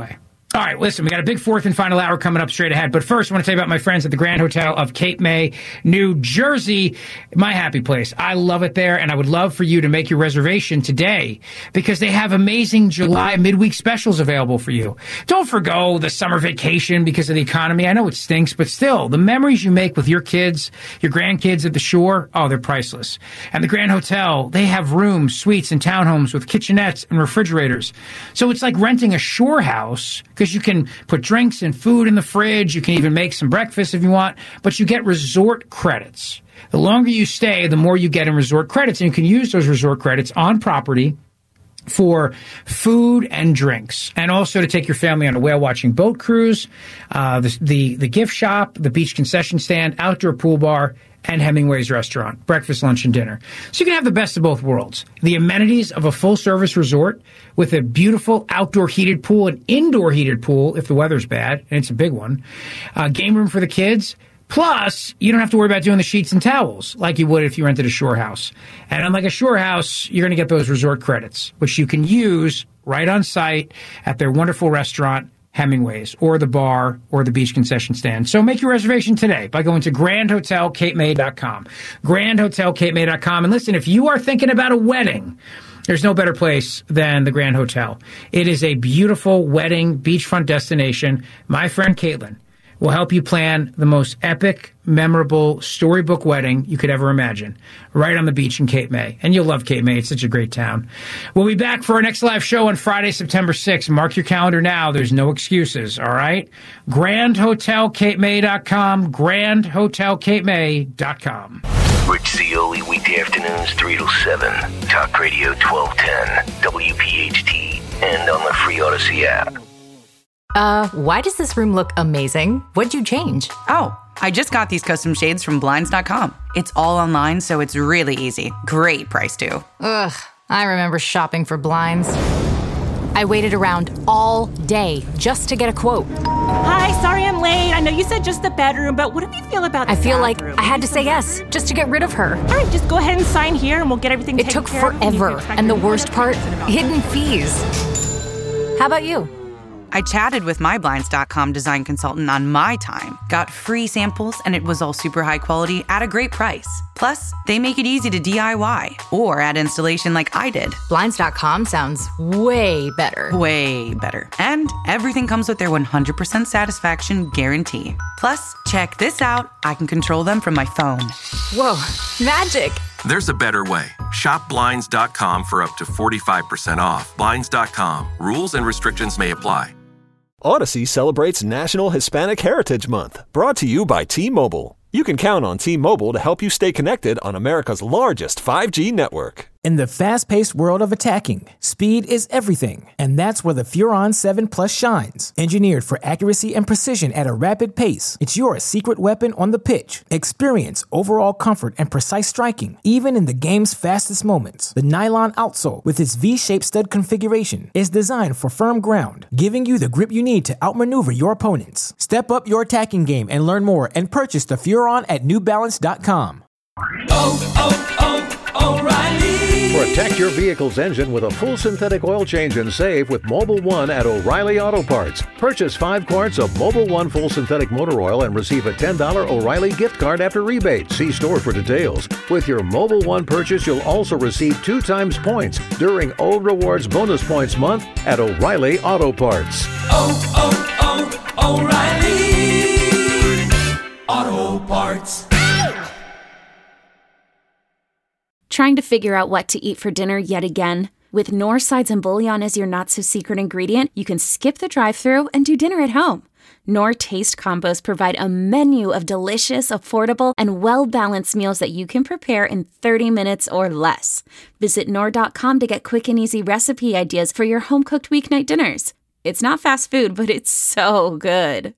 All right, listen, we got a big fourth and final hour coming up straight ahead. But first, I want to tell you about my friends at the Grand Hotel of Cape May, New Jersey, my happy place. I love it there, and I would love for you to make your reservation today because they have amazing July midweek specials available for you. Don't forgo the summer vacation because of the economy. I know it stinks, but still, the memories you make with your kids, your grandkids at the shore, oh, they're priceless. And the Grand Hotel, they have rooms, suites, and townhomes with kitchenettes and refrigerators. So it's like renting a shore house, because you can put drinks and food in the fridge. You can even make some breakfast if you want, but you get resort credits. The longer you stay, the more you get in resort credits, and you can use those resort credits on property for food and drinks, and also to take your family on a whale-watching boat cruise, the gift shop, the beach concession stand, outdoor pool bar, and Hemingway's restaurant, breakfast, lunch, and dinner. So you can have the best of both worlds. The amenities of a full-service resort with a beautiful outdoor heated pool and indoor heated pool if the weather's bad, and it's a big one. Game room for the kids. Plus, you don't have to worry about doing the sheets and towels like you would if you rented a shore house. And unlike a shore house, you're going to get those resort credits, which you can use right on site at their wonderful restaurant, Hemingway's, or the bar, or the beach concession stand. So make your reservation today by going to grandhotelcapemay.com. grandhotelcapemay.com. And listen, if you are thinking about a wedding, there's no better place than the Grand Hotel. It is a beautiful wedding beachfront destination. My friend Caitlin will help you plan the most epic, memorable, storybook wedding you could ever imagine, right on the beach in Cape May. And you'll love Cape May. It's such a great town. We'll be back for our next live show on Friday, September 6th. Mark your calendar now. There's no excuses, all right? GrandHotelCapeMay.com, GrandHotelCapeMay.com. Rich Zeoli, weekday afternoons, 3 to 7. Talk Radio 1210, WPHT, and on the free Odyssey app. Why does this room look amazing? What'd you change? Oh, I just got these custom shades from Blinds.com. It's all online, so it's really easy. Great price, too. Ugh, I remember shopping for blinds. I waited around all day just to get a quote. Hi, sorry I'm late. I know you said just the bedroom, but what do you feel about the I feel bathroom? like I had to say yes just to get rid of her. All right, just go ahead and sign here and we'll get everything taken care of. It took forever, and the worst part, hidden fees. How about you? I chatted with my Blinds.com design consultant on my time, got free samples, and it was all super high quality at a great price. Plus, they make it easy to DIY or add installation like I did. Blinds.com sounds way better. Way better. And everything comes with their 100% satisfaction guarantee. Plus, check this out. I can control them from my phone. Whoa, magic. There's a better way. Shop Blinds.com for up to 45% off. Blinds.com. Rules and restrictions may apply. Odyssey celebrates National Hispanic Heritage Month, brought to you by T-Mobile. You can count on T-Mobile to help you stay connected on America's largest 5G network. In the fast-paced world of attacking, speed is everything, and that's where the Furon 7 Plus shines. Engineered for accuracy and precision at a rapid pace, it's your secret weapon on the pitch. Experience overall comfort and precise striking, even in the game's fastest moments. The nylon outsole, with its V-shaped stud configuration, is designed for firm ground, giving you the grip you need to outmaneuver your opponents. Step up your attacking game and learn more and purchase the Furon at NewBalance.com. O'Reilly. Protect your vehicle's engine with a full synthetic oil change and save with Mobil 1 at O'Reilly Auto Parts. Purchase 5 quarts of Mobil 1 full synthetic motor oil and receive a $10 O'Reilly gift card after rebate. See store for details. With your Mobil 1 purchase, you'll also receive 2 times points during O Rewards Bonus Points Month at O'Reilly Auto Parts. O'Reilly Auto Parts. Trying to figure out what to eat for dinner yet again? With Knorr sides and bouillon as your not-so-secret ingredient, you can skip the drive-thru and do dinner at home. Knorr Taste Combos provide a menu of delicious, affordable, and well-balanced meals that you can prepare in 30 minutes or less. Visit Knorr.com to get quick and easy recipe ideas for your home-cooked weeknight dinners. It's not fast food, but it's so good.